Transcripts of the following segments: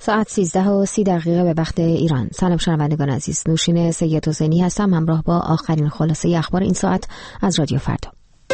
ساعت 13:30 به وقت ایران. سلام شنوندگان عزیز، نوشین سید حسینی هستم همراه با آخرین خلاصه اخبار این ساعت از رادیو فردا.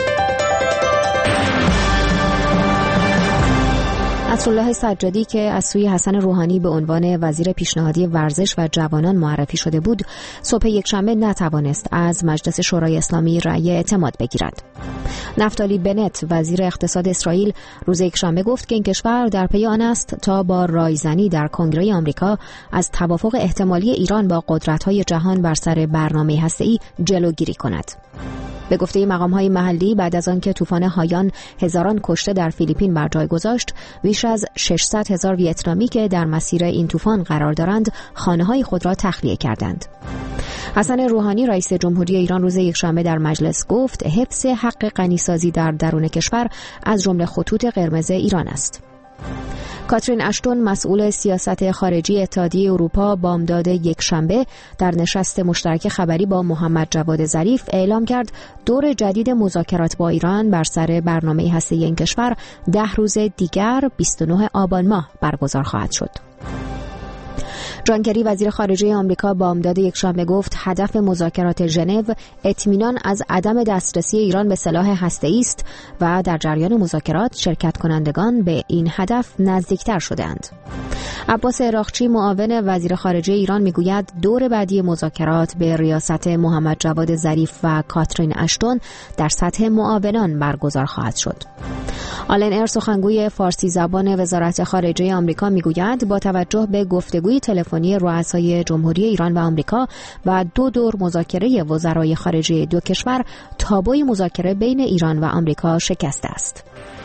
عطرالله سجادی که از سوی حسن روحانی به عنوان وزیر پیشنهادی ورزش و جوانان معرفی شده بود، صبح یکشنبه نتوانست از مجلس شورای اسلامی رأی اعتماد بگیرد. نفتالی بنت وزیر اقتصاد اسرائیل روز یکشنبه گفت که این کشور در پی آن است تا با رایزنی در کنگره آمریکا از توافق احتمالی ایران با قدرت‌های جهان بر سر برنامه هسته‌ای جلوگیری کند. به گفته مقام‌های محلی، بعد از آنکه طوفان هایان هزاران کشته در فیلیپین بر جای گذاشت، بیش از 600,000 ویتنامی که در مسیر این طوفان قرار دارند، خانه‌های خود را تخلیه کردند. حسن روحانی رئیس جمهوری ایران روز یکشنبه در مجلس گفت حفظ حق غنیسازی در درون کشور از جمله خطوط قرمز ایران است. کاترین اشتون مسئول سیاست خارجی اتحادیه اروپا بامداد یکشنبه در نشست مشترک خبری با محمد جواد ظریف اعلام کرد دور جدید مذاکرات با ایران بر سر برنامه هسته‌ای این کشور 10 روز دیگر 29 آبان ماه برگزار خواهد شد. جان کری وزیر خارجه آمریکا بامداد یکشنبه گفت هدف مذاکرات ژنو اطمینان از عدم دسترسی ایران به سلاح هسته‌ای است و در جریان مذاکرات شرکت کنندگان به این هدف نزدیکتر شدند. عباس عراقچی معاون وزیر خارجه ایران میگوید دور بعدی مذاکرات به ریاست محمد جواد ظریف و کاترین اشتون در سطح معاونان برگزار خواهد شد. آلن ار سخنگوی فارسی زبان وزارت خارجه آمریکا میگوید با توجه به گفتگوی تلفنی رؤسای جمهوری ایران و آمریکا و 2 دور مذاکره وزرای خارجه دو کشور، تابوی مذاکره بین ایران و آمریکا شکسته است.